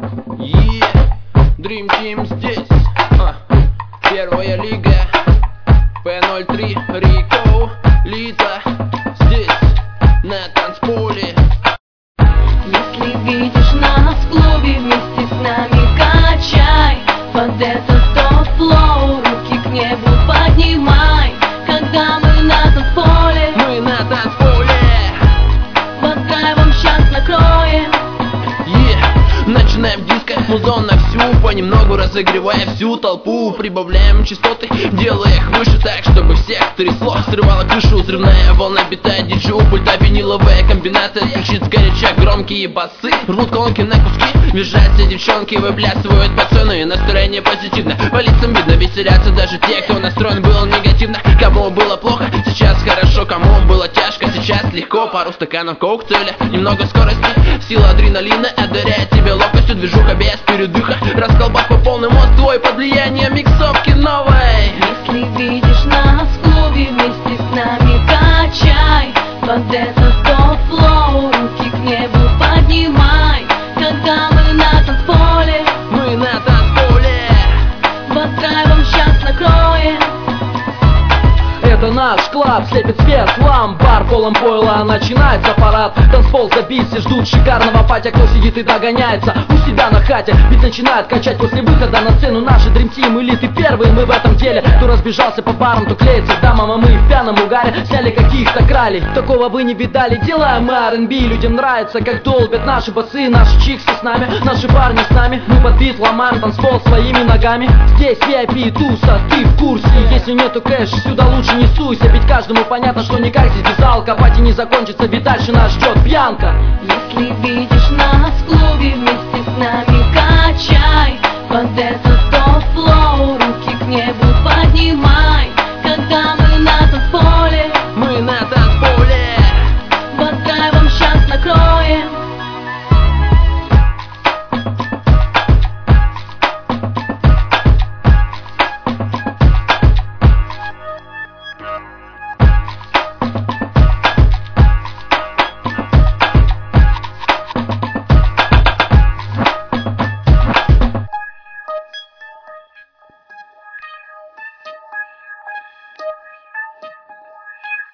Dream Team здесь, первая лига, P03, Рико, Лиза здесь, на танцполе. Если видишь нас в клубе, вместе с нами качай под этот топ-флоу, руки к небу поднимай, когда мы на танцполе. Мы на танцполе. Под драйвом щас накроем. Начинаем диско, музон на всю, понемногу разогревая всю толпу. Прибавляем частоты, делая их выше так, чтобы всех трясло. Срывала крышу, взрывная волна бита, диджей пульта, виниловая комбинация. Кричит сгоряча громкие басы, рвут колонки на куски. Визжат все девчонки, выплясывают пацаны, настроение позитивно, по лицам видно, веселятся даже те, кто настроен был негативно. Кому было плохо, сейчас хорошо, кому было тяжко, сейчас легко. Пару стаканов коктейля, немного скорости, сила адреналина одаряет тебя ловкостью, движуха без передыха. Расколбас по полный мост твой под влиянием миксовки новой. Если видишь нас в клубе, вместе с нами качай под этот топ-флоу, руки к небу поднимай, когда мы на танцполе. Мы на танцполе. Под драйвом щас накроем. Это наш клаб, слепит свет, ламп, бар полом пойла, начинается парад. Танцпол забит, все ждут шикарного патя, кто сидит и догоняется у себя на хате. Ведь начинает качать после выхода на сцену наши Dream Team элиты первые мы в этом деле. Кто разбежался по барам, то клеится к дамам, а мы в пьяном угаре сняли каких-то кралей. Такого вы не видали, делаем мы R&B, людям нравится, как долбят наши басы, наши чиксы с нами, наши парни с нами. Мы под бит ломаем танцпол своими ногами. Здесь VIP туса, ты в курсе, если нету кэш, сюда лучше не суйся, ведь каждому понятно, что никак здесь без алка. Пати не закончится, ведь дальше нас ждет пьянка. Если видишь нас в клубе, вместе с нами качай под этот